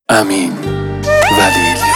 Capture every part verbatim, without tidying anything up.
Əmin Vəliyli.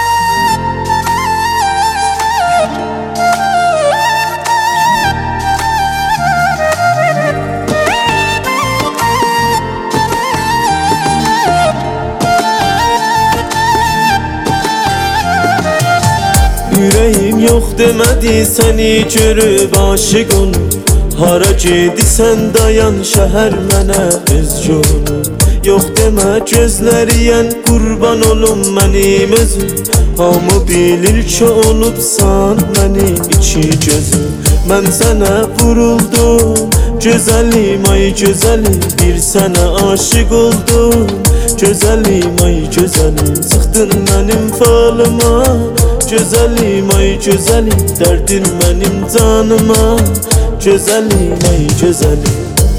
Yüreğim yok demedi seni görüp aşık olup. Hara gedirsən dayan şəhər mənə öz yolum. Yox demə gözləriyen qurban olum mənim özüm. Hamı bilir ki olubsan mənim iki gözüm. Mən sənə vuruldum gözəlim ay gözəlim. Bir sənə aşık oldum gözəlim ay gözəlim. Sıxdın mənim falıma gözəlim ay gözəlim. Dərdin mənim canıma gözəlim ay gözəlim.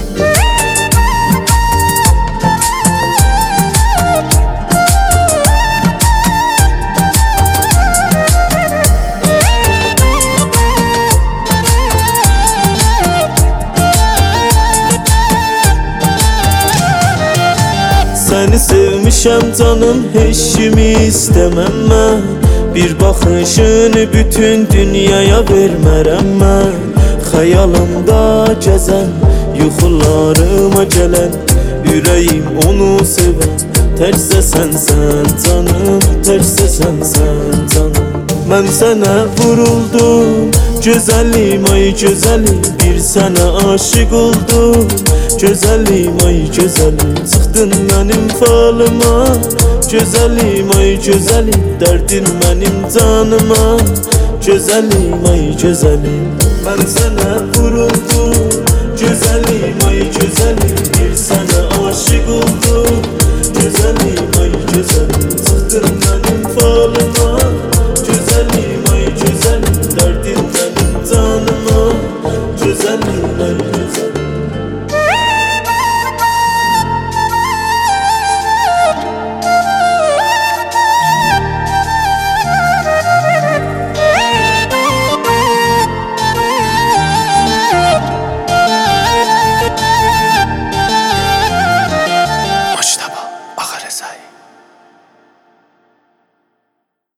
Səni sevmişəm canım, heç kimi istəməm mən. Bir baxışını bütün dünyaya vermərəm mən. Xəyalımda gəzən, yuxularıma gələn, ürəyim onu sevən. Tərsə sənsən canım, tərsə sənsən canım. Mən sənə vuruldum gözəlim ay gözəlim. Bir sənə aşık oldum gözəlim ay gözəlim. Sıxdın mənim falıma gözəlim ay gözəlim. Dərdin mənim canıma gözəlim ay gözəlim. Mən sənə vuruldum